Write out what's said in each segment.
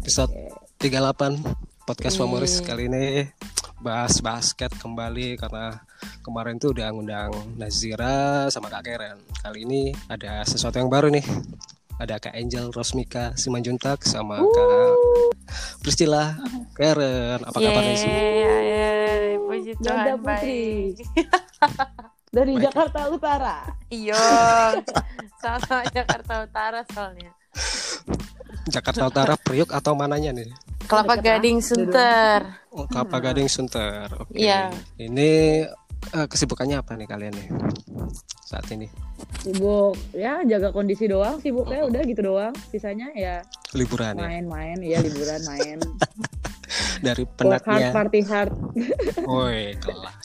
episode 38 podcast Famoris kali ini bahas basket kembali karena kemarin tuh udah ngundang Nazira sama Kak Karen. Kali ini ada sesuatu yang baru nih. Ada Kak Angel Rosmika Simanjuntak sama Kak Priscilla Karen. Apa kabar nih sih? Puji Tuhan, baik. Dari Baik. Jakarta Utara. Iya, sama Jakarta Utara soalnya. Jakarta Utara, Priuk atau mananya nih? Kelapa Deket Gading, Sunter. Oh, Kelapa Gading Sunter. Oke. Iya. Ini kesibukannya apa nih kalian nih saat ini? Sibuk ya jaga kondisi doang, sibuknya udah gitu doang. Sisanya ya Liburan ya? main-main, ya liburan main. Dari Work hard, penatnya. party hard. Woi, kelas.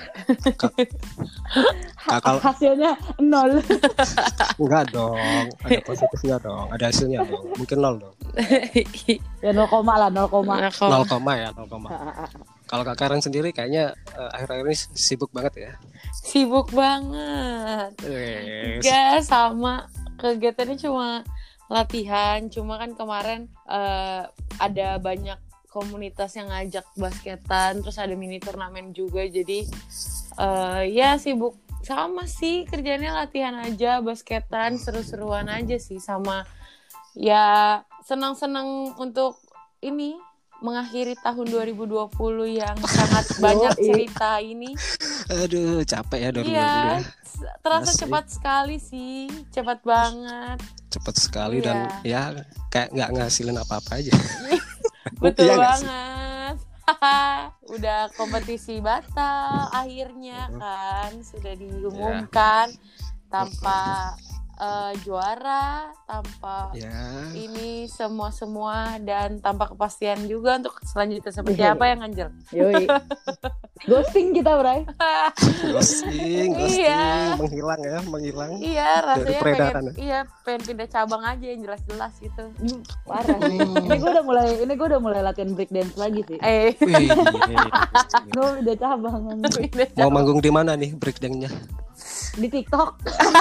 Kakak Hasilnya 0. enggak dong, ada positifnya dong, ada hasilnya dong. Mungkin 0 dong. Ya 0, lah 0. 0 koma ya, 0 koma. Kalau Kak Karen sendiri kayaknya akhir-akhir ini sibuk banget ya. Sibuk banget. Wes. Gak sama, kegiatannya cuma latihan. Cuma kan kemarin ada banyak komunitas yang ngajak basketan, terus ada mini turnamen juga. Jadi ya sibuk sama sih, kerjanya latihan aja, basketan, seru-seruan aja sih. Sama ya senang-senang untuk ini mengakhiri tahun 2020 yang sangat banyak cerita ini. Aduh, capek ya 2020. Iya, terasa Asli. cepat sekali sih, cepat banget. Cepat sekali Iya. dan ya kayak nggak ngasilin apa-apa aja. Betul Iya nggak sih? banget. Udah kompetisi batal akhirnya kan, sudah diumumkan tanpa juara, tanpa Ya. ini semua dan tanpa kepastian juga untuk selanjutnya seperti Iya. apa yang Angel. Yoi. Ghosting kita, Bray. Ghosting, Iya. menghilang ya, menghilang. Iya, rasanya peredaran pengen pindah cabang aja yang jelas-jelas gitu. Parah. Ini gue udah mulai latihan break dance lagi sih. Wih, Gue udah cabang Pindah mau cabang. manggung di mana nih breakdance-nya? di TikTok.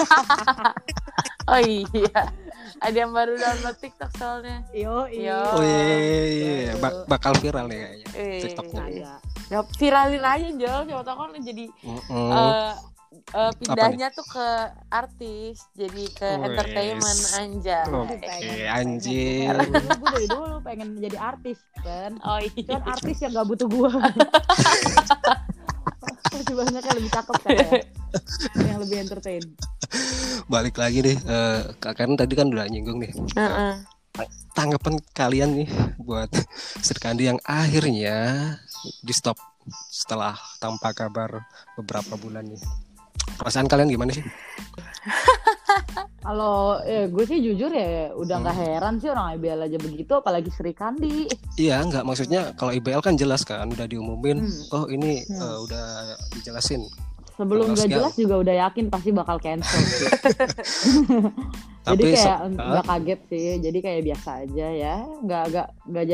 Oh iya, ada yang baru download TikTok soalnya. Yo, Yo. Oh iya, bakal viral nih kayaknya TikToknya. Kagak. Ya, viralin aja Jol, siapa tau kan jadi pindahnya tuh ke artis, jadi ke Wes. entertainment anjay. Oke, anjir. Gue dari dulu pengen jadi artis kan. Oh iya. Cuman artis yang gak butuh gue. Masih banyak yang lebih cakep kan ya. Yang lebih entertain. Balik lagi nih, Kak Karen tadi kan udah nyinggung nih. Heeh. Tanggapan kalian nih buat Srikandi yang akhirnya di stop setelah tanpa kabar beberapa bulan nih. Perasaan kalian gimana sih? Kalau gue sih jujur ya udah nggak heran sih orang IBL aja begitu, apalagi Srikandi. Iya, nggak, maksudnya kalau IBL kan jelas kan udah diumumin. Oh ini udah dijelasin. Sebelum Kalau nggak sekian. jelas juga udah yakin pasti bakal cancel sih. Jadi Tapi kayak nggak kaget sih, jadi kayak biasa aja ya, nggak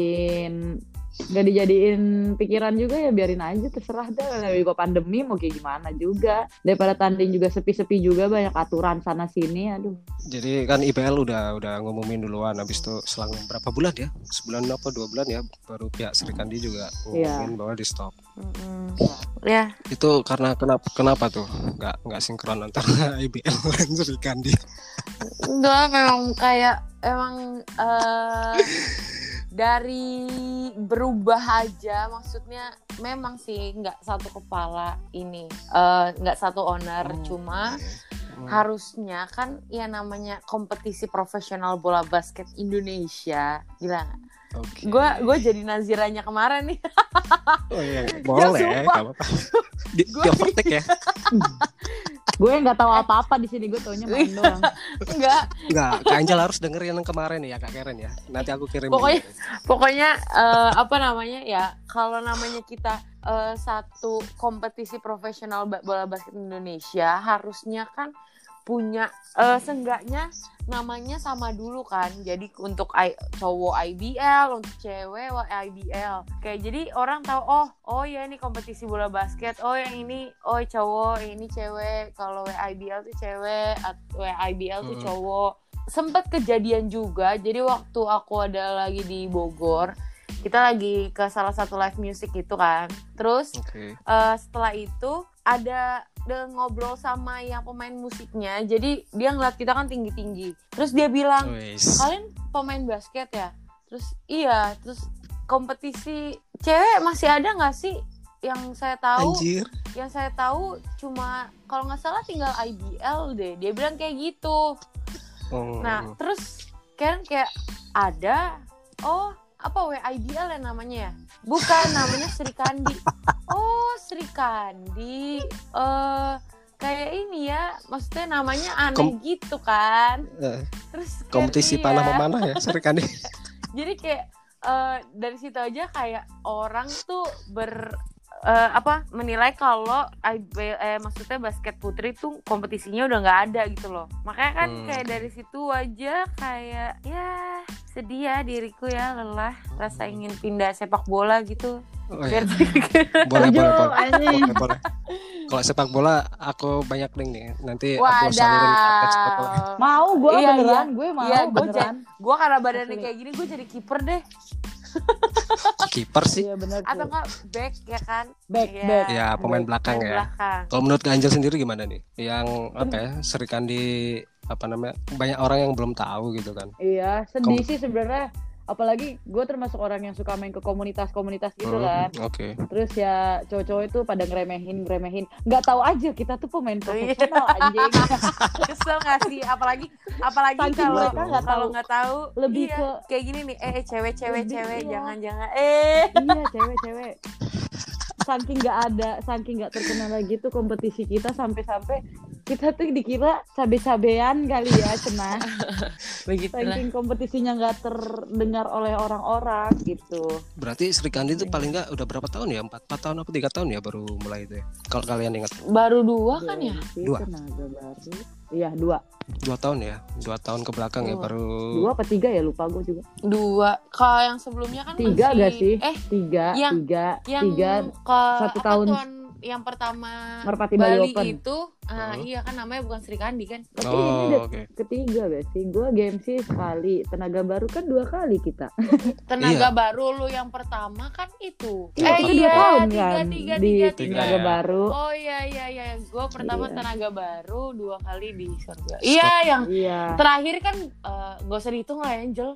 dijadiin pikiran juga, ya biarin aja terserah dah. Lagi kok pandemi mau kayak gimana juga, daripada tanding juga sepi-sepi juga, banyak aturan sana sini, aduh. jadi kan IBL udah ngumumin duluan, habis itu selang berapa bulan ya? Sebulan apa 2 bulan ya, baru pihak Srikandi juga ngumumin bahwa di stop. Ya, Itu karena kenapa tuh nggak sinkron antara IBL dan Srikandi? enggak, memang kayak emang dari berubah aja, maksudnya memang sih nggak satu kepala ini, nggak satu owner, cuma harusnya kan ya namanya kompetisi profesional bola basket Indonesia, gila nggak? Oke. Gue jadi naziranya kemarin nih. Oh iya, boleh, sumpah. nggak apa-apa. Di overtake ya? Gue nggak tahu apa-apa di sini, gue taunya main doang. Enggak, Nggak, Kak Angel harus dengerin yang kemarin ya Kak Karen ya. Nanti aku kirim. pokoknya apa namanya ya, kalau namanya kita satu kompetisi profesional bola basket Indonesia, harusnya kan punya seenggaknya namanya sama dulu kan. Jadi untuk cowok IBL, untuk cewek IBL. Kayak jadi orang tahu, oh ya ini kompetisi bola basket. Oh yang ini cowok, yang ini cewek. Kalau IBL tuh cewek, IBL tuh cowok. sempat kejadian juga. Jadi waktu aku ada lagi di Bogor, kita lagi ke salah satu live music gitu kan. Terus setelah itu ada ngobrol sama yang pemain musiknya. Jadi dia ngeliat kita kan tinggi-tinggi. Terus dia bilang, kalian pemain basket ya? Terus iya. Terus kompetisi cewek masih ada nggak sih? Yang saya tahu cuma kalau nggak salah tinggal IBL deh. Dia bilang kayak gitu. Nah terus kan kayak ada, apa IBL ya namanya ya? Bukan, namanya Sri Kandi. Oh, Sri Kandi. Kayak ini ya, maksudnya namanya aneh gitu kan. Terus kompetisi panah memanah ya, Sri Kandi. Jadi kayak dari situ aja kayak orang tuh menilai kalau maksudnya basket putri tuh kompetisinya udah nggak ada gitu loh. Makanya kan kayak dari situ aja kayak ya sedih ya diriku ya, lelah rasa ingin pindah sepak bola gitu. Boleh. Kalau sepak bola aku banyak link nih. Nanti aku salurin update sepak bola. Mau gue beneran, gue mau beneran. Gue karena badannya kayak gini gue jadi kiper deh. Kiper sih. Iya, bener, atau enggak back ya kan? Back. Ya, pemain belakang ya. Kalau menurut Angel sendiri gimana nih? Yang Sri Kandi banyak orang yang belum tahu gitu kan. Iya, sedih sih sebenarnya. Apalagi gue termasuk orang yang suka main ke komunitas-komunitas gitu kan. Terus ya cowok-cowok itu pada ngeremehin. Nggak tahu aja kita tuh pemain profesional anjing. Kesel nggak sih? Apalagi kalau nggak tahu. Lebih ke kayak gini nih. Cewek jangan. Iya cewek. Saking nggak terkenal lagi tuh kompetisi kita sampai kita tuh dikira cabe-cabean kali ya cenah. Begitulah. Saking kompetisinya nggak terdengar oleh orang-orang gitu. Berarti Sri Kandi itu paling nggak udah berapa tahun ya? 4 tahun apa 3 tahun ya baru mulai itu ya? Kalau kalian ingat? Baru 2 kan ya? 2. Tenaga baru. Iya 2 tahun ya, 2 tahun ke belakang ya baru. 2 apa 3 ya, lupa gue juga. 2. Kalau yang sebelumnya kan 3 masih gak sih? 3 1 tahun yang pertama Merpati Bali Open itu iya kan namanya bukan Sri Kandi kan. Tapi ini udah ketiga gak sih? Gue game sih sekali, tenaga baru kan 2 kali kita. Tenaga baru lu yang pertama kan itu. 2 tahun kan di tenaga baru. Oh iya. Gue pertama tenaga baru 2 kali di Sorga. Iya yang terakhir kan nggak usah dihitung lah Angel.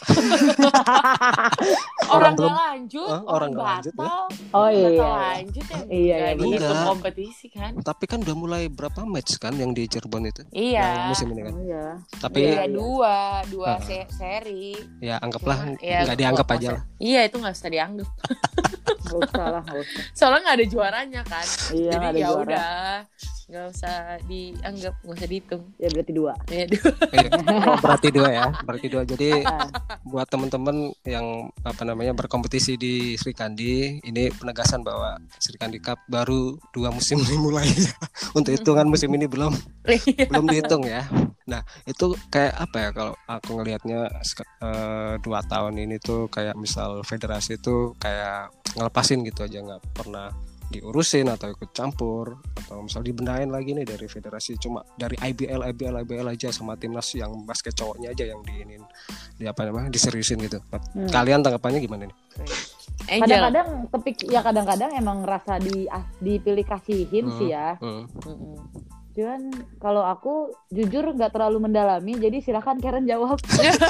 Orang nggak lanjut, orang batal. Oh iya. Lanjut ya. Iya. Itu kompetisi kan. Tapi kan udah mulai berapa match kan yang di Cirebon itu? Iya. Yang musim ini kan. Iya. Tapi dua seri. Ya anggaplah nggak dianggap aja lah. Iya itu nggak usah dianggap. Nggak usah. Soalnya nggak ada juaranya kan. Iya, jadi ya udah nggak usah dianggap, nggak usah dihitung. Ya berarti 2. Ya 2. Berarti 2 ya. Berarti 2. Jadi buat teman-teman yang berkompetisi di Sri Kandi, ini penegasan bahwa Sri Kandi Cup baru 2 musim dimulai. Untuk hitungan musim ini belum dihitung ya. Nah itu kayak apa ya kalau aku ngelihatnya 2 tahun ini tuh kayak misal federasi itu kayak ngelepasin gitu aja, nggak pernah diurusin atau ikut campur atau misal dibenahin lagi nih dari federasi, cuma dari IBL aja sama timnas yang basket cowoknya aja yang diseriusin gitu. Kalian tanggapannya gimana nih? Kadang-kadang emang ngerasa dipilih kasihin sih ya. Cuman kalau aku jujur nggak terlalu mendalami, jadi silakan Karen jawab.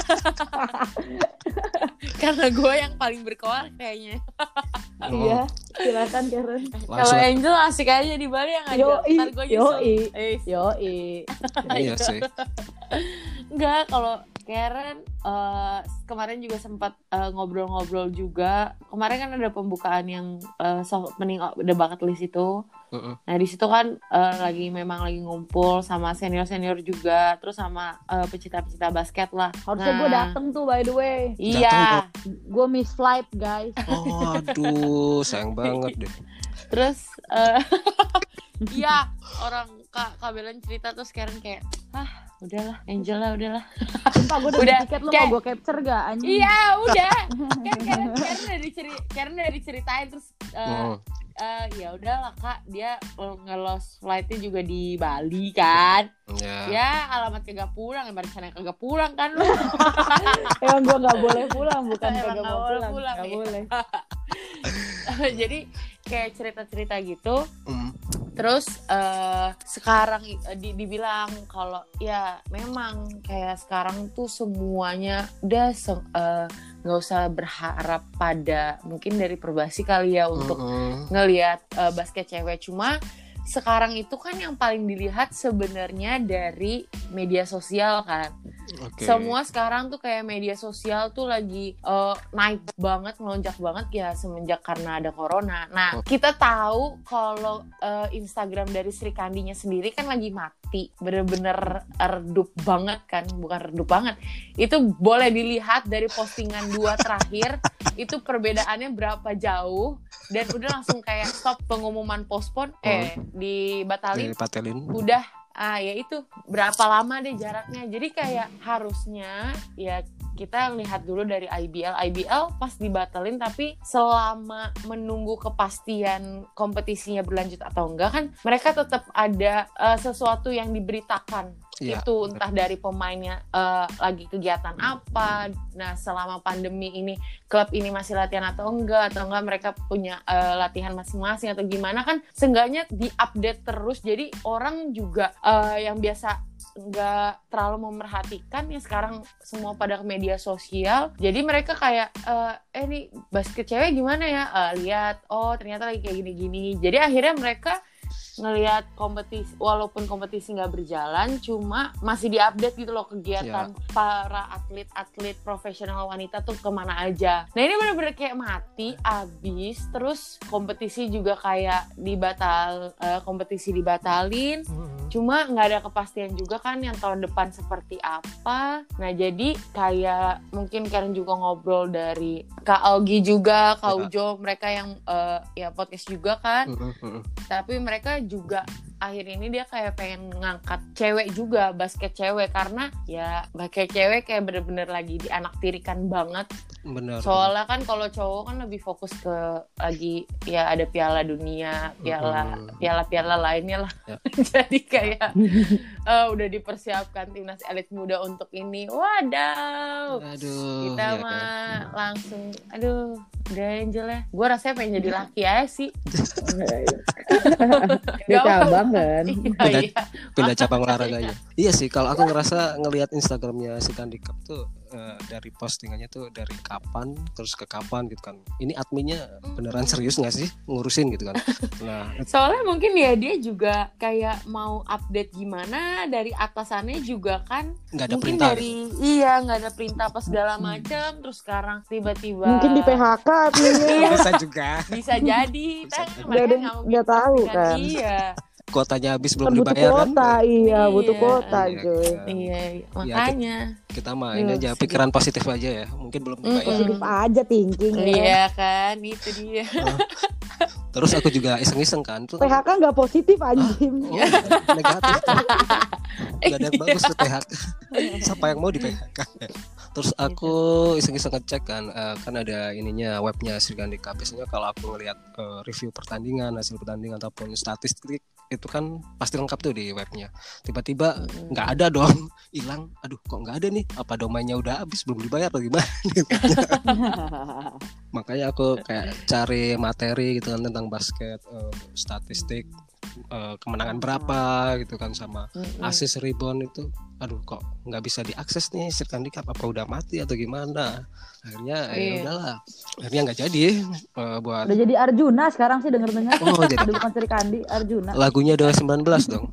Karena gue yang paling berkoar kayaknya. Iya, silakan Karen. Kalau Angel asik aja di Bali yang ngajak. Ntar gue Yoi. Iya sih. Enggak, kalau Karen kemarin juga sempat ngobrol-ngobrol juga. Kemarin kan ada pembukaan yang The Bucket List itu. Nah di situ kan lagi ngumpul sama senior juga, terus sama pecinta-pecinta basket lah. Harusnya gue dateng tuh by the way. Iya. Gue miss flight guys. Oh aduh, sayang banget deh. Terus iya orang Kak Belen cerita terus Karen kayak udahlah Angel lah udahlah. Sumpah gue udah tiket, lo mau gue capture gak anjing? Iya udah. Kan Karen udah diceritain terus ya udahlah Kak, dia nge-lost flightnya juga di Bali kan. Ya alamat kagak pulang, rencana kagak pulang kan lu. Emang gue nggak boleh pulang, bukan kagak mau pulang, nggak ya. boleh. Jadi kayak cerita-cerita gitu. Terus sekarang dibilang kalau ya memang kayak sekarang tuh semuanya udah nggak usah berharap pada mungkin dari Perbasi kali ya untuk ngelihat basket cewek. Cuma sekarang itu kan yang paling dilihat sebenarnya dari media sosial kan. Semua sekarang tuh kayak media sosial tuh lagi naik banget, melonjak banget ya semenjak karena ada corona. Nah, kita tahu kalau Instagram dari Sri Kandinya sendiri kan lagi mati, bener-bener redup banget kan, bukan redup banget. Itu boleh dilihat dari postingan 2 terakhir, itu perbedaannya berapa jauh, dan udah langsung kayak stop, pengumuman postpone, dibatalin. Udah. Ya itu berapa lama deh jaraknya. Jadi kayak harusnya ya kita lihat dulu dari IBL pas dibatalin, tapi selama menunggu kepastian kompetisinya berlanjut atau enggak kan mereka tetap ada sesuatu yang diberitakan. Itu entah dari pemainnya lagi kegiatan apa. Nah selama pandemi ini klub ini masih latihan atau enggak mereka punya latihan masing-masing atau gimana kan, seenggaknya diupdate terus. Jadi orang juga yang biasa nggak terlalu memerhatikan ya sekarang semua pada ke media sosial. Jadi mereka kayak nih basket cewek gimana ya, lihat ternyata lagi kayak gini-gini. Jadi akhirnya mereka ngelihat kompetisi, walaupun kompetisi nggak berjalan, cuma masih diupdate gitu loh kegiatan para atlet profesional wanita tuh kemana aja. Nah ini bener-bener kayak mati abis. Terus kompetisi juga kayak kompetisi dibatalin. Cuma nggak ada kepastian juga kan yang tahun depan seperti apa. Nah jadi kayak mungkin Karen juga ngobrol dari Kak Augie juga, Kak Ujo, mereka yang ya podcast juga kan. Tapi mereka juga akhir ini dia kayak pengen ngangkat cewek juga, basket cewek, karena ya basket cewek kayak bener-bener lagi dianaktirikan banget. Bener. Soalnya kan kalau cowok kan lebih fokus ke lagi ya ada Piala Dunia, piala lainnya lah. Jadi kayak udah dipersiapkan timnas elit muda untuk ini. Wadaw. Kita ya mah kan. langsung udah Angel ya. Gue rasanya pengen jadi laki aja sih. Dia cabang kan. Pindah cabang olahraganya. Iya sih, kalau aku ngerasa ngelihat Instagramnya si Handicap tuh dari postingannya tuh dari kapan terus ke kapan gitu kan. Ini adminnya beneran serius nggak sih ngurusin gitu kan. Nah, soalnya mungkin ya dia juga kayak mau update gimana dari atasannya juga kan. Nggak ada mungkin perintah. Nggak ada perintah apa segala macam. Terus sekarang tiba-tiba mungkin di PHK adminnya. Bisa juga. Bisa jadi. Nggak tahu kan. Iya. Kuotanya habis belum dibayar kan? Butuh kuota cuy. Iya, makanya. Kita mah ini aja pikiran positif aja ya. Mungkin belum dibayar. Positif aja thinking. Iya kan, itu dia. Terus aku juga iseng-iseng kan tuh. PHK nggak positif anjing. Negatif. Gak ada yang bagus tuh PHK. Siapa yang mau di PHK? Terus aku iseng-iseng ngecek kan ada ininya webnya Sri Handicap. Biasanya kalau aku ngelihat review pertandingan, hasil pertandingan ataupun statistik itu kan pasti lengkap tuh di webnya. Tiba-tiba nggak ada dong, hilang. Aduh, kok nggak ada nih? Apa domainnya udah habis belum dibayar atau gimana? Makanya aku kayak cari materi gitu kan tentang basket, statistik, kemenangan berapa gitu kan, sama assist, rebound itu. Aduh, kok nggak bisa diakses nih Sri Handicap, apa udah mati atau gimana? Akhirnya ya udahlah, akhirnya nggak jadi buat. Udah jadi Arjuna sekarang sih denger-dengar. Jadi bukan Sri Kandi, Arjuna. Lagunya udah 19 dong.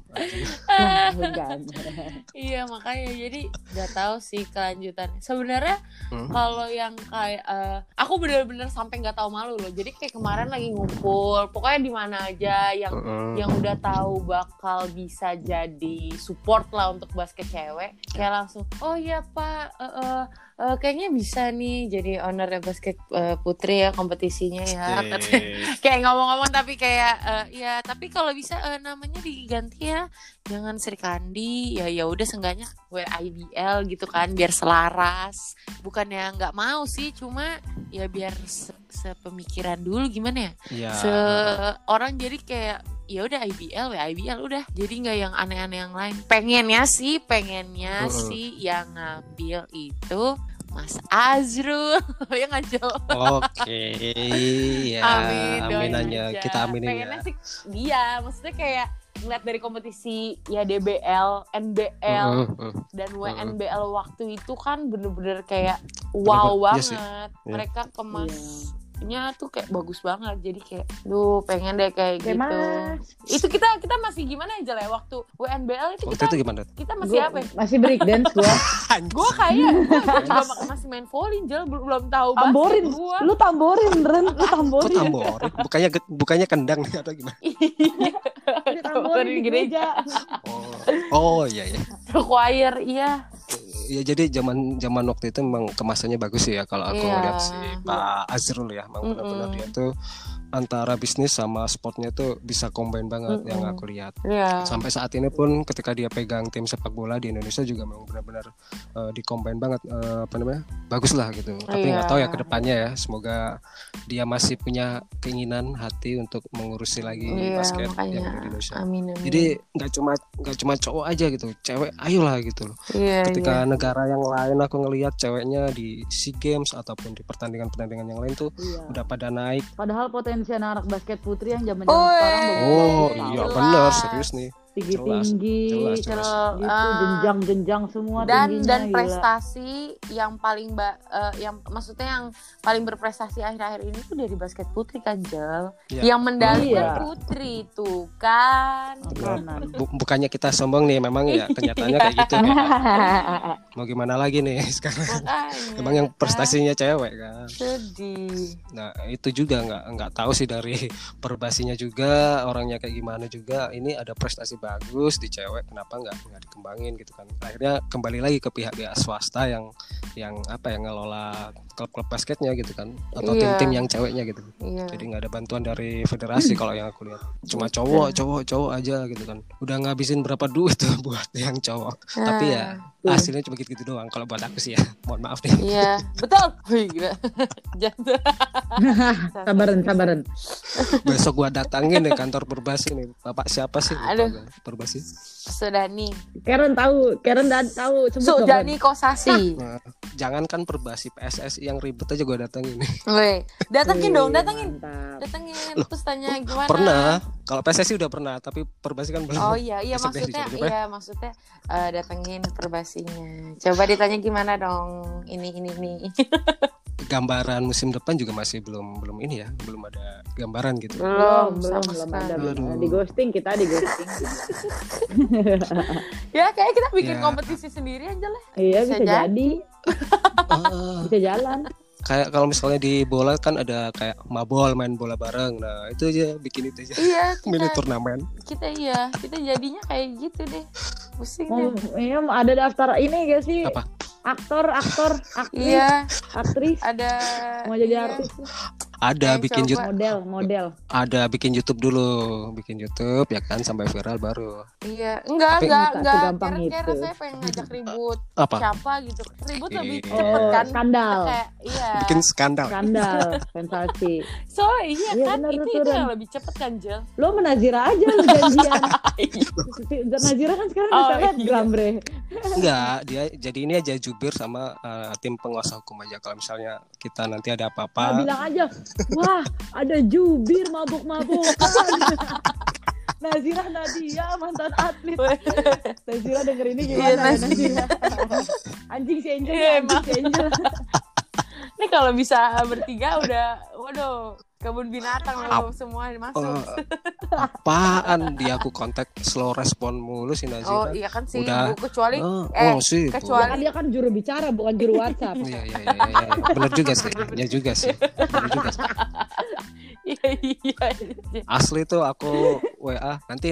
Iya, makanya jadi nggak tahu sih kelanjutan. Sebenarnya kalau yang kayak aku benar-benar sampai nggak tahu malu loh. Jadi kayak kemarin lagi ngumpul, pokoknya di mana aja yang udah tahu bakal bisa jadi support lah untuk basket cewek, kayak langsung oh iya Pak, kayaknya bisa nih jadi owner basket putri ya kompetisinya ya. Kayak ngomong-ngomong tapi kayak ya tapi kalau bisa namanya diganti ya, jangan Sri Kandi ya udah seenggaknya WIBL gitu kan biar selaras. Bukannya nggak mau sih, cuma ya biar sepemikiran dulu gimana ya. Orang jadi kayak ya udah IBL WIBL udah, jadi nggak yang aneh-aneh yang lain. Pengennya sih yang ngambil itu Mas Azrul ya nggak jauh. Oke, ya. Amin aja. Kita aminin pengennya sih dia, maksudnya kayak ngeliat dari kompetisi ya DBL, NBL dan WNBL waktu itu kan bener-bener kayak wow banget. Mereka kemasnya tuh kayak bagus banget, jadi kayak pengen deh kayak gitu. Itu kita masih gimana aja lah ya waktu WNBL itu kita masih apa? Masih break dance gua. Gua juga masih main volley, belum tahu tamborin gua. Lu tamborin, Ren. Lu tamborin. Kok tamborin? Bukannya kendang nih atau gimana? Tamborin di gereja. Oh iya. Choir iya. Ya jadi zaman waktu itu memang kemasannya bagus sih ya kalau aku lihat si Pak Azrul ya, memang benar-benar dia tuh antara bisnis sama sportnya tuh bisa combine banget yang aku lihat. Sampai saat ini pun ketika dia pegang tim sepak bola di Indonesia juga memang benar-benar di-combine banget, bagus lah gitu. Tapi nggak tahu ya kedepannya ya, semoga dia masih punya keinginan hati untuk mengurusi lagi basket yang di Indonesia. Amin. Jadi nggak cuma cowok aja gitu, cewek ayolah gitu loh. Ketika negara yang lain aku ngelihat ceweknya di SEA Games ataupun di pertandingan-pertandingan yang lain tuh udah pada naik. Padahal potensi anak basket putri yang zaman sekarang iya benar, serius nih. Tinggi, jelas. Jenjang semua dan prestasi yang paling yang maksudnya yang paling berprestasi akhir-akhir ini tuh dari basket putri kan, Jel. Yang medali putri tuh kan. Bukannya kita sombong nih, memang ya kenyataannya kayak gitu. Mau gimana lagi nih sekarang? Emang yang prestasinya cewek kan. Sedih. Nah itu juga nggak tahu sih dari perbasinya juga orangnya kayak gimana juga. Ini ada prestasi bagus di cewek, kenapa nggak dikembangin gitu kan. Akhirnya kembali lagi ke pihak swasta yang ngelola klub-klub basketnya gitu kan, atau tim-tim yang ceweknya gitu. Jadi nggak ada bantuan dari federasi kalau yang aku lihat, cuma cowok aja gitu kan. Udah ngabisin berapa duit tuh buat yang cowok, tapi ya hasilnya cuma gitu doang kalau buat aku sih ya. Mohon maaf nih. Iya betul. Gila. Sabaran. Besok gua datangin nih kantor Perbasi nih. Bapak siapa sih? Perbasi. Sudani. Karen tahu Sudani Kosasi. Nah, jangankan Perbasi, PSSI yang ribet aja gua datangin nih. Datangin. Terus tanya gimana? Pernah. Kalau PSSI udah pernah, tapi Perbasi kan belum. Oh iya maksudnya datengin Perbasinya. Coba ditanya gimana dong ini. Gambaran musim depan juga masih belum ini ya, belum ada gambaran gitu. Belum ada. Di ghosting. Ya kayak kita bikin kompetisi sendiri aja lah. Iya bisa jadi. Bisa jalan. Kayak kalau misalnya di bola kan ada kayak mabol, main bola bareng. Nah itu aja, bikin itu aja. Iya, mini turnamen. Kita jadinya kayak gitu deh. Pusing deh. Iya, ada daftar ini gak sih? Apa? Aktor, aktris. Iya. Aktris. Ada. Mau jadi artis. Ada bikin YouTube. Model. Ada bikin YouTube dulu, ya kan, sampai viral baru. Iya, enggak. Keren saya pengen ngajak ribut. Apa? Siapa gitu? Ribut lebih cepet kan? Skandal. Bikin skandal. Sensasi. Iya kan, itu yang lebih cepet kan, Jel. Lo menazira aja lo janjian. Nazira kan sekarang bisa lihat Glambre. Enggak, dia jadi ini aja jubir sama tim penguasa hukum aja. Kalau misalnya kita nanti ada apa-apa. Bilang aja. Wah, ada jubir mabuk-mabukan. Nazira Nadia mantan atlet. Nazira denger ini gimana? Nazira. Anjing si Angel. Ini kalau bisa bertiga udah, waduh, kebun binatang loh semua masuk. Apaan dia aku kontak slow respon mulu si Nazira. Oh iya kan sih, udah, kecuali kecuali dia kan juru bicara bukan juru WhatsApp. Iya. Benar juga sih. Benar juga sih. Iya. Asli tuh aku WA nanti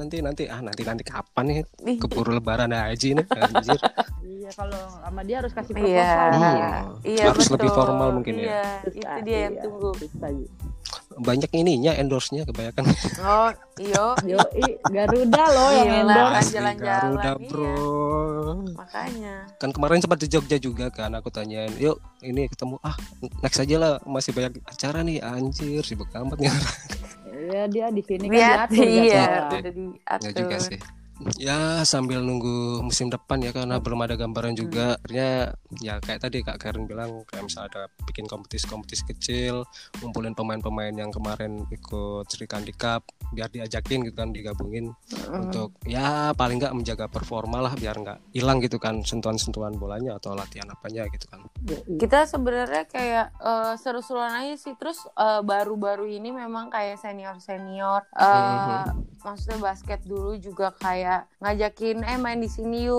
kapan nih, keburu lebaran aja nih anjir. Iya, kalau sama dia harus kasih proposal. Iya, harus betul. lebih formal mungkin ya. Iya, itu dia yang tunggu. Banyak ininya endorse-nya kebanyakan. Oh, Yo, Garuda loh yang endorse. Jalan-jalan. Garuda, bro. Makanya. Kan kemarin sempat di Jogja juga kan, aku tanyain, yuk ini ketemu, next aja lah, masih banyak acara nih, anjir sibuk amat nih. Ya dia di sini kan diatur. Iya, udah diatur. Ya juga sih. Ya sambil nunggu musim depan ya, karena belum ada gambaran juga. Akhirnya ya kayak tadi Kak Karen bilang, kayak misalnya ada bikin kompetisi kecil, ngumpulin pemain-pemain yang kemarin ikut Sri Kandi Cup, biar diajakin gitu kan, digabungin untuk ya paling nggak menjaga performa lah, biar nggak hilang gitu kan sentuhan-sentuhan bolanya atau latihan apanya gitu kan. Kita sebenarnya kayak seru-seruan aja sih. Terus baru-baru ini memang kayak senior maksudnya basket dulu juga kayak ngajakin main di sini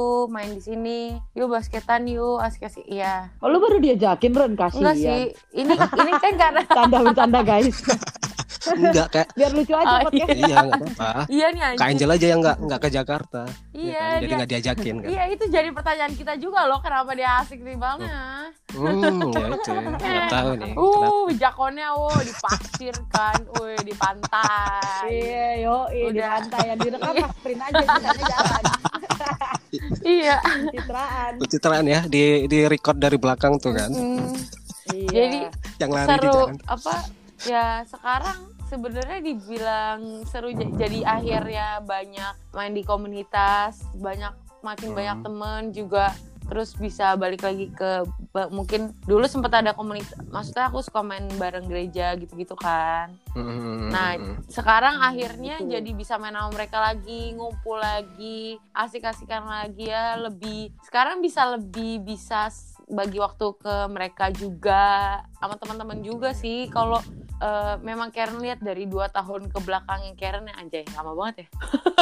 yuk basketan yuk, asik-asik. Iya. Oh, lu baru diajakin, Ren? Kasihan. Enggak sih, ini kan karena bercanda guys. Enggak, kayak biar lucu aja podcast. Iya, enggak apa-apa. Iya nih anjir. Kak Angel aja yang enggak ke Jakarta. Iya, ya kan? Jadi enggak diajakin kan. Iya, itu jadi pertanyaan kita juga loh, kenapa dia asik nih banget. Ya itu. Enggak tahu nih. Jakonnya di pasir kan, di pantai. Iya, di pantai yang direkam pas print aja, misalnya jalan. Iya. Pencitraan ya, di record dari belakang tuh kan. Iya. Jadi yang lari seru, di jalan. Ya sekarang sebenarnya dibilang seru, jadi akhirnya banyak main di komunitas, makin banyak temen juga. Terus bisa balik lagi ke mungkin dulu sempat ada komunitas, maksudnya aku suka main bareng gereja gitu-gitu kan. Nah sekarang akhirnya jadi bisa main sama mereka lagi, ngumpul lagi, asik-asikan lagi ya, sekarang bisa bagi waktu ke mereka juga, sama teman-teman juga sih. Kalau memang Karen lihat dari 2 tahun ke belakang, yang Karen anjay lama banget ya.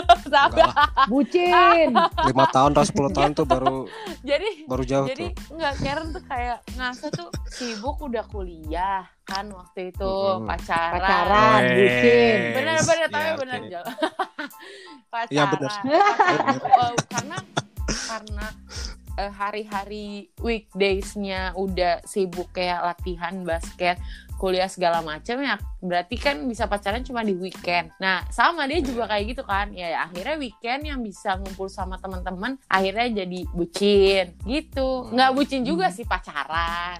Bucin. 5 tahun atau 10 tahun tuh baru jauh jadi tuh. Enggak, Karen tuh kayak ngerasa tuh sibuk, udah kuliah kan waktu itu, pacaran, bucin. Bener tapi bener jalan. Pacaran. Ya bener. Karena hari-hari weekdays-nya udah sibuk kayak latihan basket, kuliah segala macam ya, berarti kan bisa pacaran cuma di weekend. Nah sama dia juga kayak gitu kan, ya akhirnya weekend yang bisa ngumpul sama teman-teman akhirnya jadi bucin gitu. Nggak bucin juga sih, pacaran.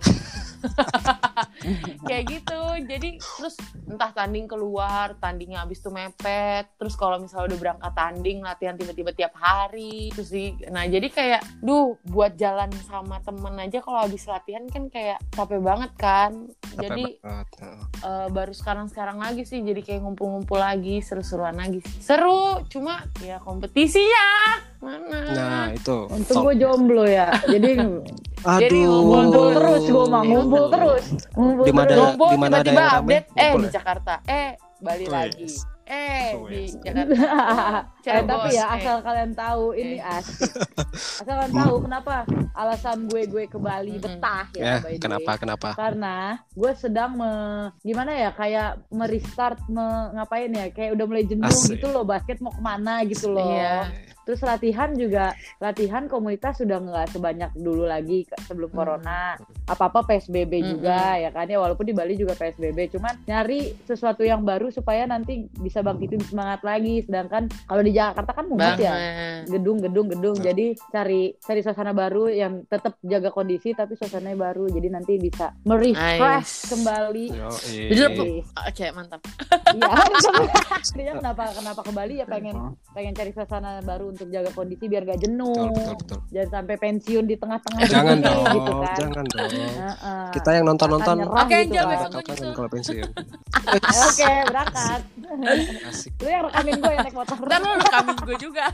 Kayak gitu. Jadi terus entah tanding keluar, tandingnya habis tuh mepet, terus kalau misalnya udah berangkat tanding, latihan tiba-tiba tiap hari terus nah jadi kayak buat jalan sama temen aja kalau habis latihan kan kayak capek banget kan. Jadi baru sekarang lagi sih jadi kayak ngumpul-ngumpul lagi, seru-seruan lagi sih. Seru, cuma ya kompetisinya mana. Nah itu untung gue jomblo ya, jadi ngumpul terus, gue mah ngumpul terus. Di mana tiba-tiba ada update di Jakarta, Bali lagi, di Jakarta. Tapi ya asal kalian tahu ini asik. Asal kalian tahu kenapa alasan gue ke Bali betah ya. Kenapa? Karena gue sedang gimana ya, kayak merestart ngapain ya, kayak udah mulai jenuh gitu loh, basket mau kemana gitu loh. Iya. Terus latihan komunitas sudah nggak sebanyak dulu lagi sebelum corona. Apa-apa PSBB juga ya kan ya, walaupun di Bali juga PSBB. Cuman nyari sesuatu yang baru supaya nanti bisa bangkitin semangat lagi. Sedangkan kalau di Jakarta kan mumet ya, gedung. Jadi cari suasana baru yang tetap jaga kondisi tapi suasananya baru. Jadi nanti bisa merefresh kembali. Oke, mantap. Iya. Kenapa ke Bali ya, pengen cari suasana baru untuk jaga kondisi biar gak jenuh. Betul. Jangan sampai pensiun di tengah-tengah. Jangan dong, gitu kan. Jangan dong. Kita yang nonton. Oke, gitu besok kan. gue kalau pensiun. Oke, berangkat. Asik. Lu yang rekamin gue yang naik motor. Ntar lu rekamin gue juga.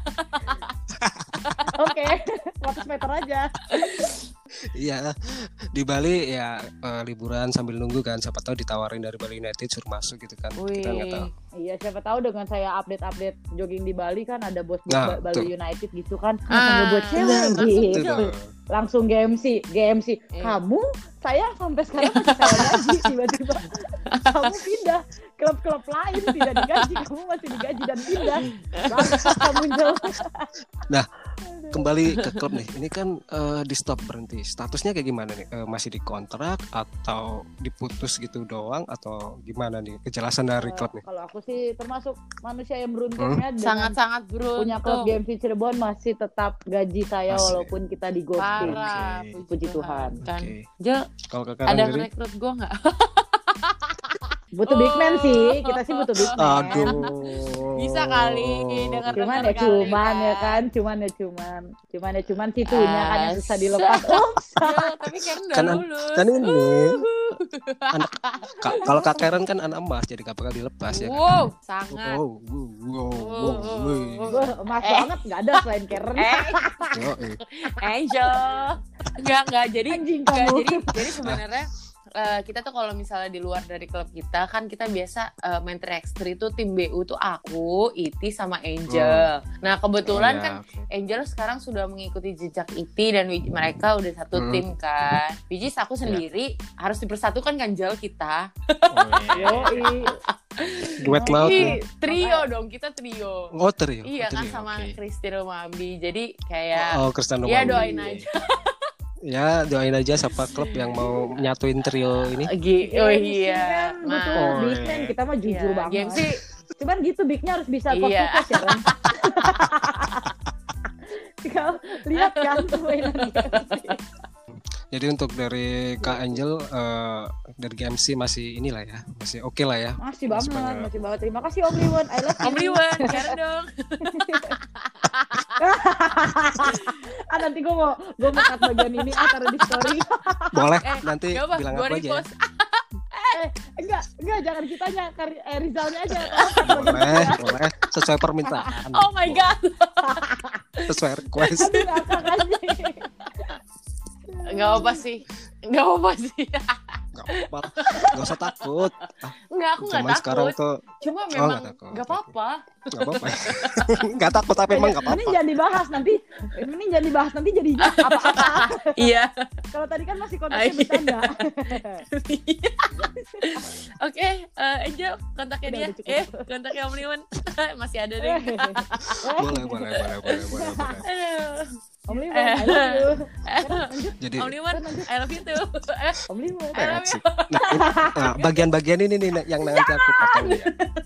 Oke, 100 meter aja. Iya, di Bali ya liburan sambil nunggu kan, siapa tahu ditawarin dari Bali United suruh masuk gitu kan. Kita nggak tahu. Iya, siapa tahu dengan saya update jogging di Bali kan ada bos Bali United gitu kan, ngebuat cewek gitu. Langsung GMC. Kamu saya sampai sekarang masih saya lagi tiba-tiba. kamu pindah klub-klub lain, tidak digaji, kamu masih digaji dan pindah. Langsung kamu jauh. Nah, kembali ke klub nih. Ini kan di stop berhenti. Statusnya kayak gimana nih? Masih dikontrak atau diputus gitu doang atau gimana nih? Kejelasan dari klub nih. Kalau aku sih termasuk manusia yang beruntung ya, sangat-sangat beruntung. Punya klub GMC Cirebon masih tetap gaji saya masih. Walaupun kita di ghosting. Parah, puji Tuhan. Kan. Jo, ada rekrut gue nggak? Butuh big man sih, kita sih butuh big man. Aduh. Bisa kali dengar. Cuman situnya kan yang susah dilepas. Tapi kan udah lulus. Kan ini. Kalau Kak Karen kan anak emas, jadi gak bakal dilepas ya. Wow, sangat. Emas banget, nggak ada selain Karen. Angel. Enggak. Jadi sebenarnya kita tuh kalau misalnya di luar dari klub kita kan kita biasa main 3x3 itu tim BU tuh aku, Iti sama Angel. Nah kebetulan kan Angel sekarang sudah mengikuti jejak Iti dan mereka udah satu tim kan. Which is aku sendiri harus dipersatukan kan Jel kita. Duet maut ya? Trio dong, kita trio. Oh trio. Iya kan sama Kristi Romambi. Jadi kayak Kristian ya doain aja. Ya doain aja siapa klub yang mau nyatuin trio ini. Oh iya. Big man kita mah jujur banget. Cuman gitu bignya harus bisa fokus ya kan. Kau lihat kan permainan Jadi untuk dari Kak Angel dari GMC masih inilah ya, masih oke lah ya. Masih banget. Terima kasih Om Liwan. I love you. Om Liwan, share dong. Nanti gue mau cut bagian ini taruh di story. Boleh, nanti bilang apa aja. Enggak, jangan kitanya, Rizalnya aja. Boleh, sesuai permintaan. Oh my god. Sesuai request. Aduh, Gak apa sih. Gak usah takut. Enggak, aku gak takut. Sekarang tuh, cuma memang gak apa-apa. Gak takut tapi emang gak apa-apa. Ini jangan dibahas nanti jadi apa-apa. Iya. Kalau tadi kan masih kontaknya bercanda. Oke, Angel kontaknya dia. Kontaknya Om Liwan. Masih ada deh. Boleh. Om Liwan, I love you. Jadi Om Liwan, I love you too. Om Liwan, I love you. Nah, bagian-bagian ini nih yang nanti aku potong ya.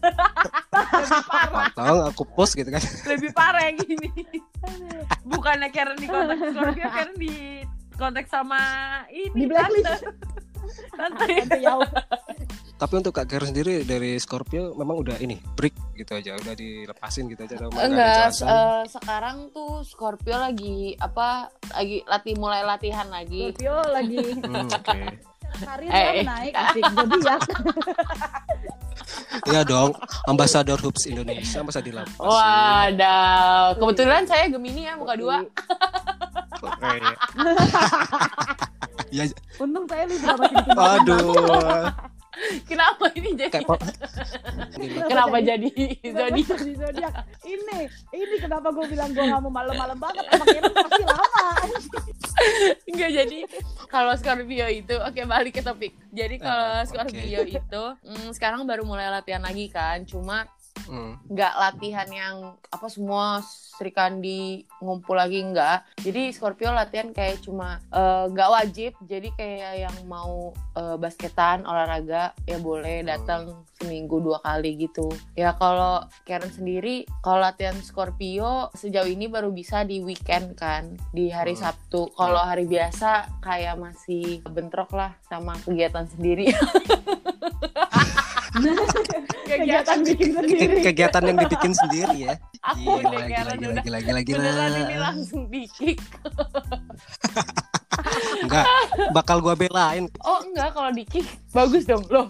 Potong, aku post gitu kan. Lebih parah yang gini. Bukannya Karen di kontak Scorpio, Karen di kontak sama ini. Di blacklist. Tante Yau. Tapi untuk Kak Karen sendiri dari Scorpio memang udah ini break gitu aja, udah dilepasin gitu aja. Enggak, sekarang tuh Scorpio lagi mulai latihan lagi. Scorpio lagi. Oke. Karirnya naik asik zodiak. Iya dong, Ambassador Hoops Indonesia masa dilepasin. Wadah, kebetulan saya Gemini ya, muka 2. Ya. Untung saya lu juga masih bikin. Aduh. Kenapa ini jadi? Kenapa jadi zodiak? Ini kenapa gue bilang gue nggak mau malam-malam banget? Emang pasti lama. Enggak, jadi kalau Scorpio itu balik ke topik. Jadi kalau Scorpio itu sekarang baru mulai latihan lagi kan, cuma nggak latihan yang semua Sri Kandi ngumpul lagi, nggak. Jadi Scorpio latihan kayak cuma nggak wajib, jadi kayak yang mau basketan olahraga ya boleh datang seminggu 2 kali gitu. Ya kalau Karen sendiri kalau latihan Scorpio sejauh ini baru bisa di weekend kan, di hari Sabtu. Kalau hari biasa kayak masih bentrok lah sama kegiatan sendiri. Kegiatan yang dibikin sendiri ya. Aku Gila. Beneran ini langsung di-kick. Enggak, bakal gua belain. Oh enggak, kalau di-kick bagus dong loh.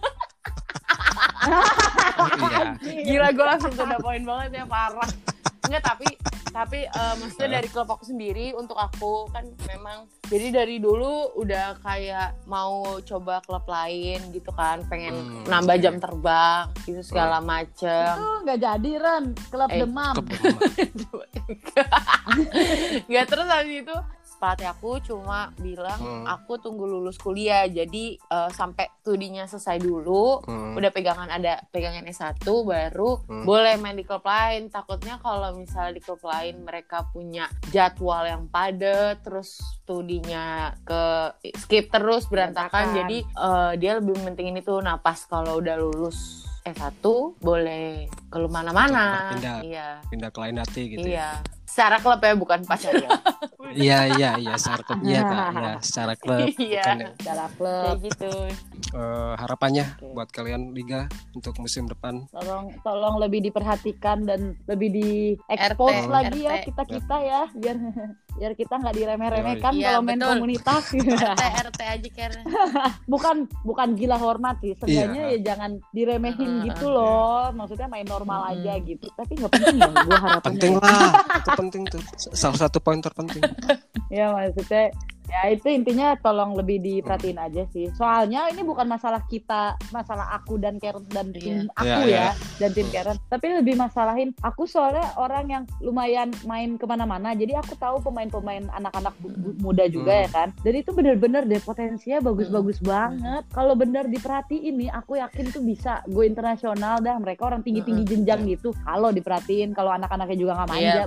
Iya. Gila, gue langsung to the point banget ya, parah. Enggak, tapi maksudnya dari klub aku sendiri, untuk aku kan memang jadi dari dulu udah kayak mau coba klub lain gitu kan, pengen nambah jam terbang gitu segala macem. Itu nggak jadi, Ren, klub demam. Nggak, terus habis itu pelatih aku cuma bilang aku tunggu lulus kuliah, jadi sampai studinya selesai dulu, udah pegangan S1 baru boleh main di klub lain. Takutnya kalau misalnya di klub lain mereka punya jadwal yang padat, terus studinya ke skip terus berantakan. Jadi dia lebih mentingin itu. Nah pas kalau udah lulus S1 boleh ke mana-mana. Pindah ke lain hati gitu. Iya. Secara klub ya, bukan pacar ya. Iya, secara klub ya Kak. Ya, secara klub bukan ya. Secara klub. Kayak gitu. Harapannya buat kalian liga untuk musim depan. Tolong lebih diperhatikan dan lebih di-expose lagi ya kita ya, biar kita nggak diremeh-remehkan kalau main komunitas. RT aja karena. bukan gila hormat sih, sebenarnya ya jangan diremehin gitu loh. Maksudnya main normal aja gitu. Tapi nggak penting ya, gua harapannya. Penting lah, itu penting tuh. Salah satu poin terpenting. Ya maksudnya ya itu intinya tolong lebih diperhatiin aja sih. Soalnya ini bukan masalah aku dan Karen dan tim aku dan tim Karen, tapi lebih masalahin aku soalnya orang yang lumayan main kemana-mana. Jadi aku tahu pemain-pemain anak-anak muda juga ya kan. Dan itu bener-bener deh potensinya bagus-bagus banget. Kalau bener diperhatiin nih, aku yakin tuh bisa go internasional dah. Mereka orang tinggi-tinggi jenjang gitu. Kalau diperhatiin, kalau anak-anaknya juga nggak manja,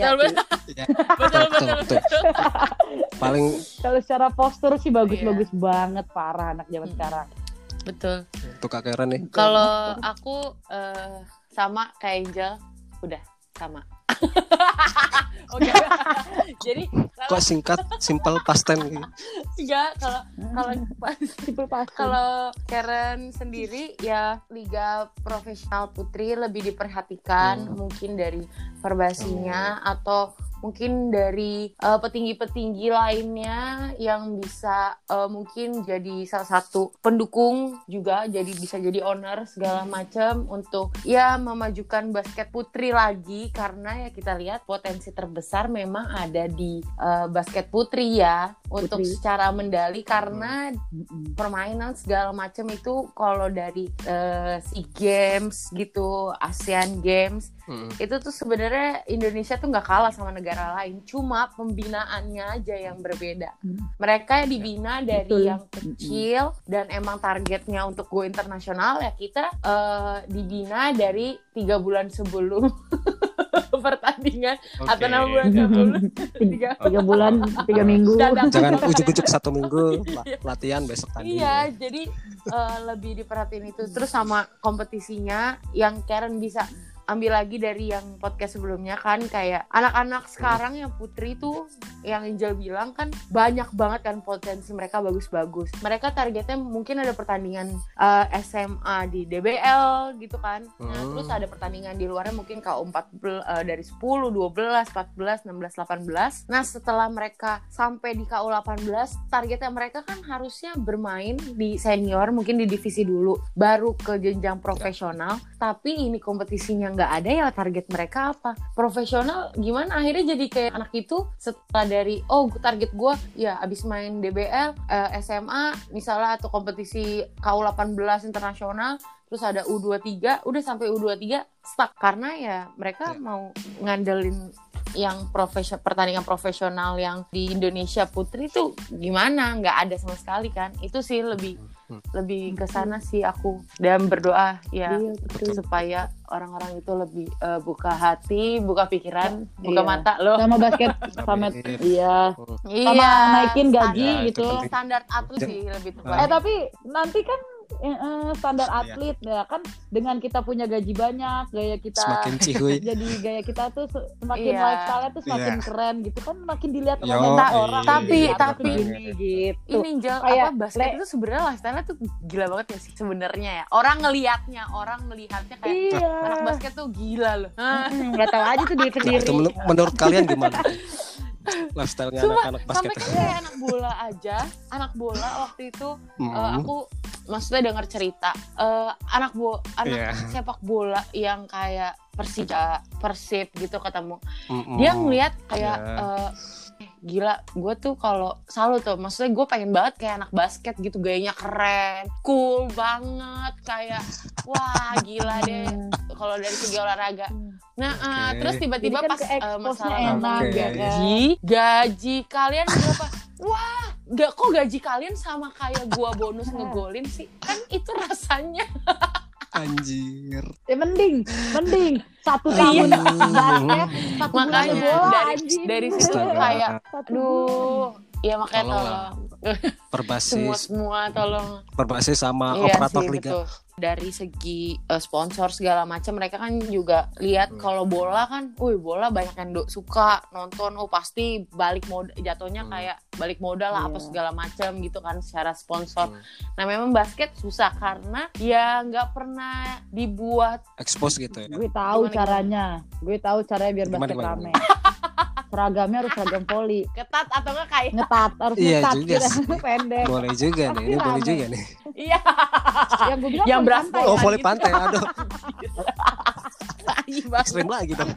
betul. Paling kalau secara postur sih bagus-bagus banget, parah anak zaman sekarang. Betul. Untuk Kak Karen nih. Kalau aku sama kayak Angel, udah sama. Oke. Jadi kok singkat, simple, pasten gitu. Enggak, kalau Karen sendiri ya liga profesional putri lebih diperhatikan mungkin dari perbasinya atau mungkin dari petinggi-petinggi lainnya yang bisa mungkin jadi salah satu pendukung juga, jadi bisa jadi owner segala macam untuk ya memajukan basket putri lagi, karena ya kita lihat potensi terbesar memang ada di basket putri ya untuk secara medali, karena permainan segala macam itu kalau dari SEA Games gitu, ASEAN Games itu tuh sebenarnya Indonesia tuh nggak kalah sama negara lain, cuma pembinaannya aja yang berbeda. Mereka dibina dari yang kecil dan emang targetnya untuk go internasional, ya kita dibina dari 3 bulan sebelum pertandingan atau 6 bulan sebelum 3 bulan 3 minggu. Jangan ujuk-ujuk 1 minggu latihan besok tanding. Iya, jadi lebih diperhatiin itu. Terus sama kompetisinya yang Karen bisa ambil lagi dari yang podcast sebelumnya kan, kayak anak-anak sekarang yang putri tuh yang Angel bilang kan banyak banget kan potensi mereka bagus-bagus. Mereka targetnya mungkin ada pertandingan SMA di DBL gitu kan. Nah, terus ada pertandingan di luarnya mungkin KU14 dari 10, 12, 14, 16, 18. Nah, setelah mereka sampai di KU18, targetnya mereka kan harusnya bermain di senior, mungkin di divisi dulu, baru ke jenjang profesional. Tapi ini kompetisinya nggak ada, ya target mereka apa? Profesional gimana? Akhirnya jadi kayak anak itu setelah dari target gue ya abis main DBL, SMA misalnya, atau kompetisi KU18 internasional, terus ada U23, udah sampai U23 stuck karena ya mereka mau ngandelin yang pertandingan profesional yang di Indonesia putri itu gimana? Nggak ada sama sekali kan? Itu sih lebih ke sana sih aku, dan berdoa ya supaya orang-orang itu lebih buka hati, buka pikiran, buka mata loh sama basket, sama sama naikin gaji gitu. Standar atlet sih lebih tepat. Tapi nanti kan standar atlet ya kan, dengan kita punya gaji banyak, gaya kita semakin cihuy. Jadi gaya kita tuh semakin lifestyle-nya tuh semakin keren gitu kan, makin dilihat orang. Tapi gini gitu. Ini kayak basket itu sebenarnya lifestyle-nya tuh gila banget ya sih sebenarnya ya. Orang melihatnya kayak anak basket tuh gila loh. Enggak tahu aja tuh diri sendiri. Itu menurut kalian gimana? Lifestyle-nya anak-anak basket. Sampai kayak anak bola aja. Anak bola waktu itu aku maksudnya dengar cerita anak sepak bola yang kayak Persija, Persib gitu ketemu. Dia ngeliat kayak gila, gue tuh kalau selalu tuh, maksudnya gue pengen banget kayak anak basket gitu, gayanya keren, cool banget, kayak wah gila deh kalau dari segi olahraga. Terus tiba-tiba Jadi kan pas ke-expose-nya masalah enak, tentang ya kan? gaji kalian berapa? Wah, kok gaji kalian sama kayak gua bonus ngegolin sih? Kan itu rasanya. Anjir. Mending 1 tahun basket, 1 bulan Makanya bola, anjing. dari situ kayak, aduh, ya makanya tolong. Berbasis Semua tolong. berbasis sama Iya operator sih, liga. betul. Dari segi sponsor segala macam, mereka kan juga lihat kalau bola kan, bola banyak yang suka nonton, pasti balik modal, jatuhnya kayak balik modal lah apa segala macam gitu kan secara sponsor. Nah memang basket susah karena ya nggak pernah dibuat Expose gitu ya. Gue tahu caranya biar basket rame. Seragamnya harus seragam voli. ketat atau enggak kayak Ngetat, harus Iya ngetat juga gitu. sih. Pendek. Boleh juga nih, ini boleh juga nih. iya Yang gue bilang yang voli beras pantai. Oh, gitu. voli pantai, aduh. Iya banget. Ekstrim lagi dong.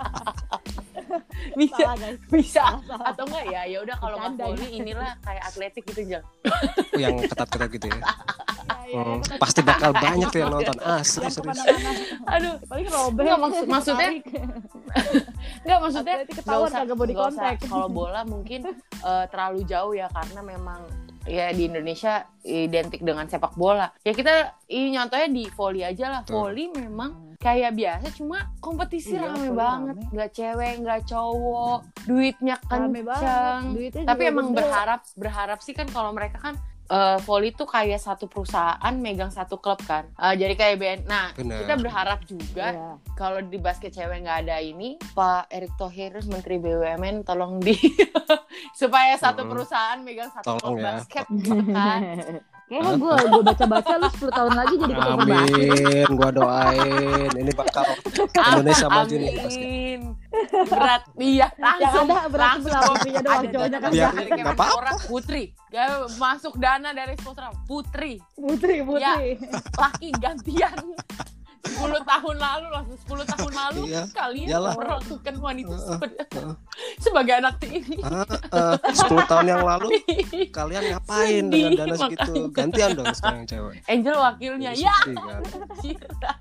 bisa Salah, guys. bisa Salah. atau enggak ya udah kalau nggak Bercanda, voli inilah kayak atletik gitu Jang. Yang ketat-ketat gitu ya. Iya, Pasti bakal banyak tuh yang nonton. Serius. Aduh, paling robek. Nggak, maksudnya nggak maksudnya Atletik ketahuan kagak body nggak usah. contact. Kalau bola mungkin terlalu jauh ya karena memang ya di Indonesia identik dengan sepak bola. Ya kita nyontohnya di voli aja lah. Voli memang kayak biasa cuma kompetisi Iya, rame voli banget. rame. Nggak cewek, nggak cowok, duitnya Rame kencang. banget, duitnya Tapi juga emang gede. berharap sih kan kalau mereka kan voli tuh kayak satu perusahaan megang satu klub kan. Jadi kayak Nah, Bener. kita berharap juga Iya. kalau di basket cewek nggak ada ini, Pak Erick Thohir, Menteri BUMN, tolong di supaya satu perusahaan megang satu Tolong klub ya. basket kan. Kayaknya gue baca-baca lu 10 tahun lagi jadi ketua basket. Amin, gua doain. Ini bakal Indonesia maju nih basket. Amin. Berat, iya. Langsung, ada berat langsung sebelah papinya doang, ada cowoknya dana kan Biar dari nggak apa-apa. Kemenpora, Putri. Gak masuk dana dari sponsor Putri. Putri. Ya. Laki gantian 10 tahun lalu langsung 10 tahun lalu Iya, kalian iyalah. memperlakukan wanita sebagai anak tiri. 10 tahun yang lalu kalian ngapain dengan Sedih, dana segitu? makanya. Gantian dong sekarang yang cewek. Angel wakilnya Jadi ya. sedih kan. Anjir.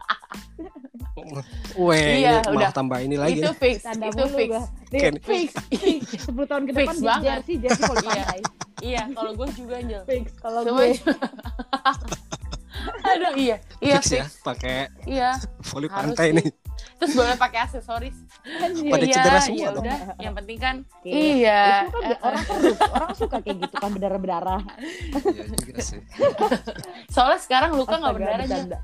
Weh, Iya, ini udah. mau tambah ini lagi. Itu fix, Tanda itu mulu fix. gua. Nih, Ken. fix. 10 tahun ke Fix depan banget. jersey voli Iya. pantai. Iya, kalau gue juga Angel. Fix kalau Coba. gue. Aduh, iya Fix fix. ya, pakai Iya. voli Harus pantai sih. nih. Terus boleh pakai aksesoris. Pada cedera semua ya dong. udah, yang penting kan Oke. iya. Itu kan orang suka kayak gitu kan berdarah-berdarah. Iya juga sih. Soalnya sekarang luka nggak Astaga, berdarah aja. bercanda.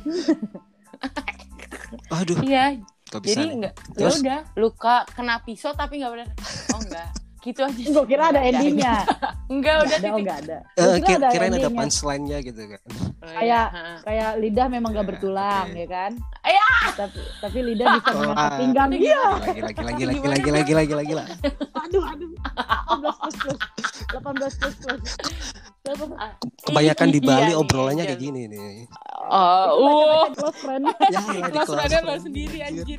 Aduh, Iya. gak bisa. Jadi nih. enggak. Ya Terus? udah, luka kena pisau tapi nggak berdarah. Oh enggak. Gitu aja. Gue kira ada endingnya. Enggak, udah Ada, oh titik. enggak ada. Gua kira ada Kirain ada endingnya. punchline-nya gitu kan. Kayak lidah memang gak Ya, bertulang oke. ya kan? Iya. Tapi lidah bisa mengangkat Ah. pinggang. Iya. Lagi lah. Aduh. 18 plus. 18 plus. Kebanyakan di Bali Iya, obrolannya iya. kayak gini nih. Close friend. Ya, lah, di Kelas kelas ada lo friend. sendiri anjir.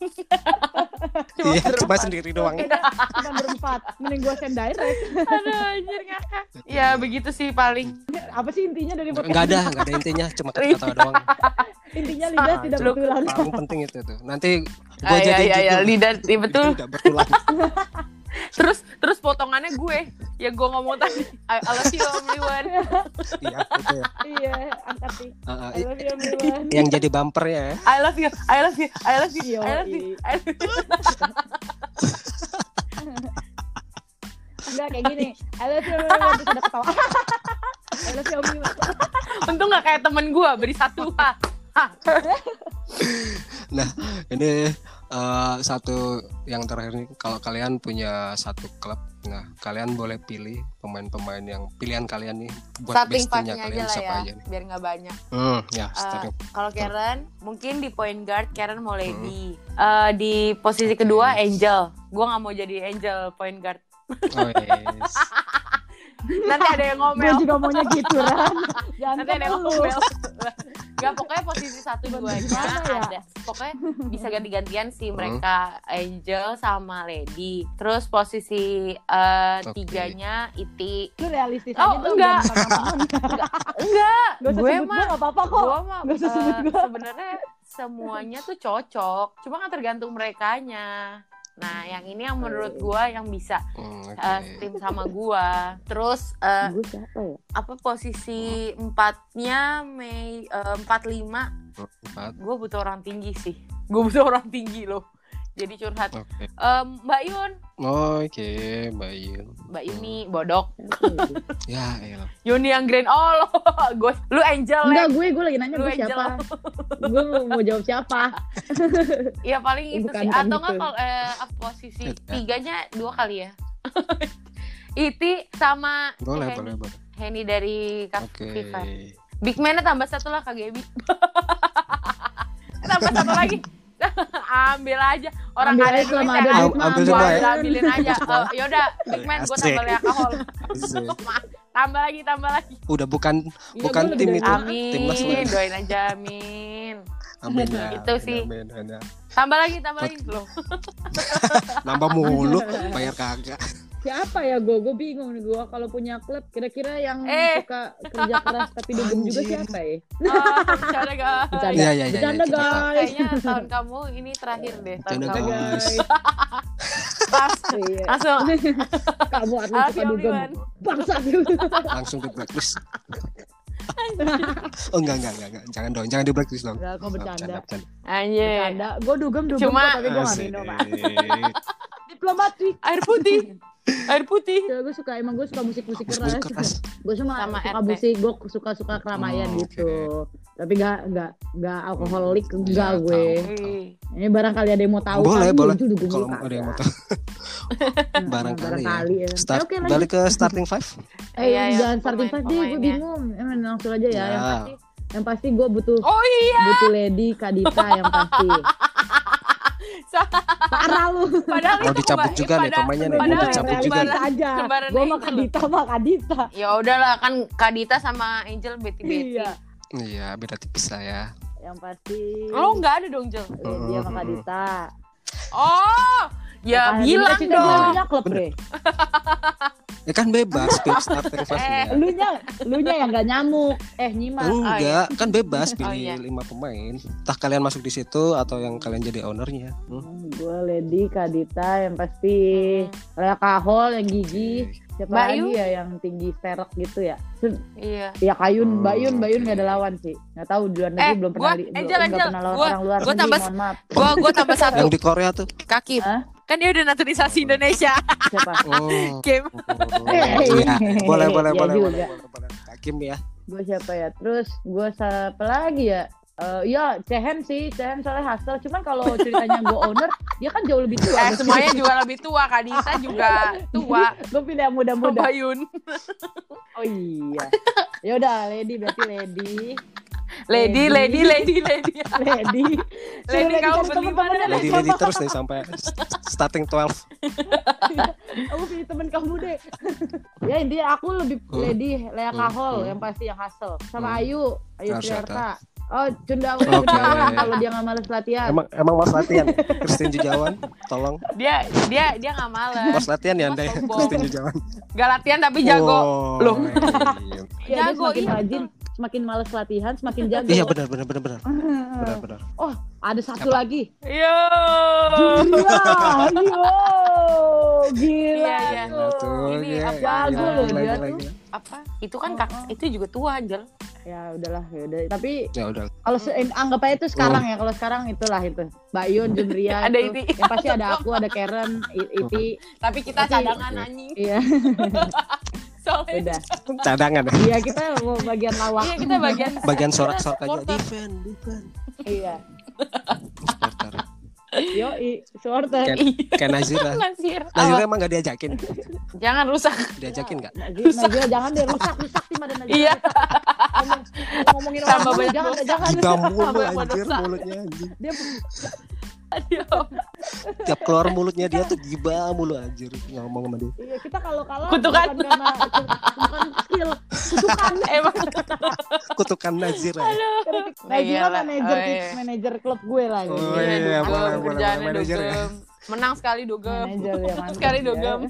Iya, cuma sendiri doang. Cuma berempat. Mending gue send direct. Aduh anjir ngakak. Ya begitu sih paling. Apa sih intinya dari podcast? Enggak ada intinya, cuma kata-kata doang. Intinya lidah tidak Itu bertulang. paling penting itu tuh. Nanti gua jadi Iya, jujur. lidah, iya betul. Tidak bertulang. Terus potongannya gue yang gue ngomong tadi I love you everyone. Iya, itu ya. Iya, angkat nih. Ah, I love you everyone. yang jadi bumpernya ya. I love you I love you I love you Yoi. I love you I love you. Enggak kayak gini. I love you everyone terus ada ketawa. I love you everyone. Untung gak kayak temen gue beri satu. Nah, ini satu yang terakhir nih, kalau kalian punya satu klub, nah kalian boleh pilih pemain-pemain yang pilihan kalian nih buat Starting bestinya five-nya aja kalian lah siapa ya aja nih. biar gak banyak. Ya, starting. Kalau Karen mungkin di point guard Karen mau lady. Di posisi kedua Angel. Gue gak mau jadi Angel point guard. Oh, yes. Nanti ada yang Gue ngomel. juga maunya gitu Ran. Jangan Nanti ada yang lu. ngomel. Gak, pokoknya posisi 1-2 nya Gimana ya? ada. Pokoknya bisa ganti-gantian sih mereka Angel sama Lady. Terus posisi 3-nya Iti. Lu realistis Oh, aja dong. enggak. jangan teman-teman. Enggak, Gak usah gue sebut gue mah gak apa-apa kok. gue mah Gak usah sebut gue. sebenarnya semuanya tuh cocok, cuma kan tergantung merekanya. Nah, yang ini yang menurut gua yang bisa tim sama gua. Terus Gue siapa ya? apa posisi 4-nya 45? Gua butuh orang tinggi sih. Gua butuh orang tinggi loh. Jadi curhat. Mbak Yun. Oke, Mbak Yun. Mbak Yuni bodok. Ya, elah. Yuni yang grand. Oh, lu Angel. Enggak, gue lagi nanya gue siapa. Gue mau jawab siapa. Iya paling itu Bukan sih. Atau gitu. enggak kalau posisi 3-nya 2 kali ya. Iti sama Boleh. Henny dari Oke. FIFA. Big Man-nya tambah 1 lah KGB. Tambah 1 lagi. Ambil aja orang Ambil ada aja selama duit ada ya duit kan? mah, ambil Gua semua ya? ambilin aja. Yaudah Big Man gue tambah Asik. alkohol. Asik. Tambah lagi. Udah bukan Iya, gue tim lebih itu. dari- Timnas Amin, lah. doain aja amin. Amin ya. Itu sih. Amin. Tambah lagi loh. Nambah mulu, bayar kagak. Siapa ya gue bingung nih gue kalau punya klub kira-kira yang suka kerja keras tapi dugem juga Anjir. siapa ya? Bercanda guys. Bercanda, Iya. bercanda Kita tahu. guys. Kayaknya tahun kamu ini terakhir deh. Tahun Bercanda, kamu. guys. Pas. Iya. Langsung. Kamu atlet Maaf suka ya, dugem. Obi-Wan. Bangsat. Langsung di blacklist. Oh enggak. Jangan dong, jangan di blacklist dong. Enggak, kok bercanda. Anjir. Bercanda. Gue dugem Cuma- kok, tapi gue gak Asik. minum. Diplomatik. Air putih. Ya, gue suka musik-musik Musik keras. keras. Gue Sama suka RT. musik, gue suka keramaian Oh, gitu. Tapi gak alkoholik Iya, enggak gue. Wih. Ini barangkali ada yang mau tahu Boleh. itu dugem Kalau lu ada yang mau kagak. tahu. Barangkali ya. ya. Start, Oke, lanjut. balik ke starting 5. Iya, ya, Jangan starting five deh, gue pemainnya. bingung. Langsung aja ya. Ya. Yang pasti gue butuh Oh iya. Lady Kadita yang pasti. Parah lu. Padahal Mau itu dicabut juga nih pemainnya nih, mau padahal dicabut itu juga nih. kembaran- aja. kembaran Gue Angel. mah Kadita. Ya udahlah kan Kadita sama Angel beti-beti. Iya. Iya, beda tipis lah ya. Yang pasti. Oh enggak ada dong Jel. Lady sama Kadita. Oh, ya Makanya bilang kita dong. punya klub deh. Ya kan bebas pilih starting 5 Lunya yang gak nyamuk. Nyimak. Enggak, kan bebas Oh, pilih iya. 5 pemain. Entah kalian masuk di situ atau yang kalian jadi ownernya. Gue Lady Kadita yang pasti. Lea Kahol yang gigi. Siapa Mbak lagi Yu? ya yang tinggi sterek gitu ya? Iya. Ya Kayun, Mbak Yun Oke. gak ada lawan sih. Gak tahu di luar negeri belum pernah Angel, nggak pernah lawan orang luar gua negeri, tambah mohon maaf. gua tambah satu. Yang di Korea tuh. Kaki. Hah? Kan dia udah naturalisasi Indonesia. Siapa? Oh. Kim. Iya, boleh. Iya juga. Hakim ya. Gue siapa ya? Terus gue siapa lagi ya? Ya Cehen soalnya hustle. Cuman kalau ceritanya gue owner, dia kan jauh lebih tua. Semuanya juga lebih tua. Kadita juga tua. Gue pilih yang muda-muda. Bayun. Oh iya. Ya udah, Lady berarti Lady. Lady. Lady, Lady, kamu beli mana? Lady terus deh sampai starting 12. Aku pilih temen kamu deh. Ya intinya aku lebih Lady, Lea Kahol yang pasti yang hustle. Sama Ayu Sriarta. Oh, Cundawan kalau dia nggak males latihan. Emang mas latihan. Christine Jujawan, tolong. Dia nggak males. Mas latihan ya Anda ya, Sombong. Christine Jujawan. Gak latihan tapi jago. Oh, Loh. iya. Ya, dia Jago, semakin iya, rajin, semakin males latihan, semakin jago. Iya benar. Benar. Oh, ada satu lagi. Yo. Gila. Iya. Tuh, Ini iya, apa? iya, Loh, gila, dia gila, tuh. gila. Apa? Itu kan itu juga tua Angel. Ya udahlah, ya udah. Tapi Ya udah. kalau anggap aja itu sekarang ya. Kalau sekarang itulah itu. Mbak Yun, Junria Ada itu. Iti. Yang pasti ada aku, ada Karen, Iti. Tapi kita Tapi- cadangan anjing. Iya, Soalnya udah. Cadangan ya. Iya, kita mau bagian lawak. iya kita Bagian sorak-sorak aja. supporter. Defend. Iya. Supporter. Yoi, supporter. Kayak Nazira. Nasir. Nazira emang gak diajakin? Jangan rusak. Diajakin gak? Najila jangan deh rusak tim ada Najila. Iya. Ngomongin Tambah orang banyak jangan dosa. jangan. Gibah mulu Tambah anjir dosa. mulutnya anjir. Dia Aduh. Tiap keluar mulutnya dia tuh gibah mulu anjir ngomong sama dia. iya kita kalau kalah Kutukan. bukan karena bukan skill, kutukan. Emang. Kutukan Nazira. Najila Iyalah. manajer klub gue lagi. Oh, Iya, iya, dugem, boleh, kerjaannya manajer ya. dugem. Menang sekali dugem. Manajer yang mantap. Sekali ya. dugem.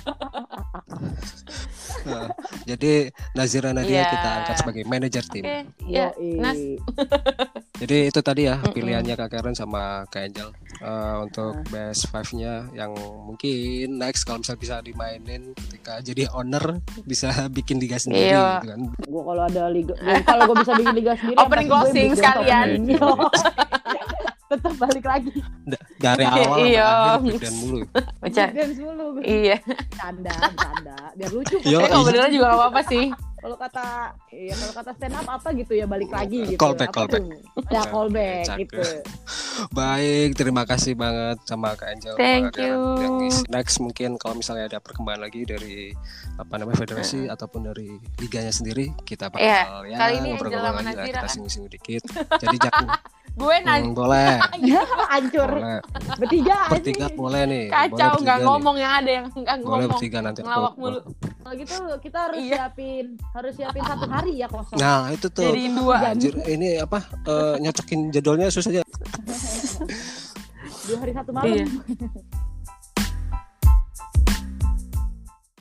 Nah, jadi Nazira Nadia Iya. kita angkat sebagai manajer tim. Oke, ya. Yoi. Nas. Jadi itu tadi ya pilihannya Kak Karen sama Kak Angel untuk best 5-nya yang mungkin next kalau misalnya bisa dimainin ketika jadi owner bisa bikin liga sendiri gitu kan. Gue kalau ada liga, kalau gue bisa bikin liga sendiri opening closing sekalian. Tetap balik lagi dari awal sampai akhir mulu. dance mulu. Iya. Canda biar lucu. Kalau beneran juga gak apa-apa sih. Kalau kata stand up apa gitu ya balik lagi gitu. Callback. Ya callback gitu. Baik, terima kasih banget sama Kak Angel. Thank you. Next mungkin kalau misalnya ada perkembangan lagi dari federasi ataupun dari liganya sendiri, kita bakal kali ini ngobrol-ngobrol lagi lah, kita singgung-singgung dikit. Jadi jangan gue boleh. Hancur. Bertiga boleh nih. Kacau, nggak ngomong nih. Yang ada yang nggak ngomong. Boleh bertiga nanti. Ngelawak mulu. Kalau gitu kita harus siapin 1 hari ya kosong. Nah itu tuh. Jadi 2. Anjir, ini nyocokin jadwalnya susah aja. 2 hari 1 malam. Iya.